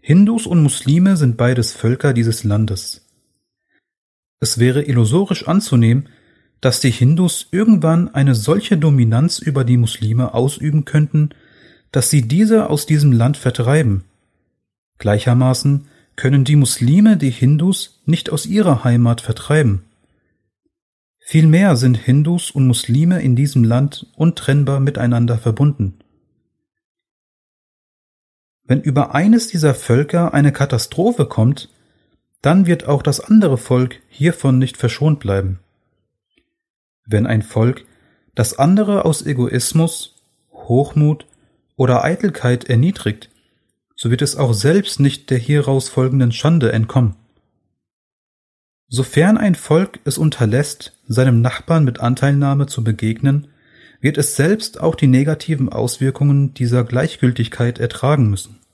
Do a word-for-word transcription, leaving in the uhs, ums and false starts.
Hindus und Muslime sind beides Völker dieses Landes. Es wäre illusorisch anzunehmen, dass die Hindus irgendwann eine solche Dominanz über die Muslime ausüben könnten, dass sie diese aus diesem Land vertreiben. Gleichermaßen können die Muslime die Hindus nicht aus ihrer Heimat vertreiben. Vielmehr sind Hindus und Muslime in diesem Land untrennbar miteinander verbunden. Wenn über eines dieser Völker eine Katastrophe kommt, dann wird auch das andere Volk hiervon nicht verschont bleiben. Wenn ein Volk das andere aus Egoismus, Hochmut oder Eitelkeit erniedrigt, so wird es auch selbst nicht der hieraus folgenden Schande entkommen. Sofern ein Volk es unterlässt, seinem Nachbarn mit Anteilnahme zu begegnen, wird es selbst auch die negativen Auswirkungen dieser Gleichgültigkeit ertragen müssen.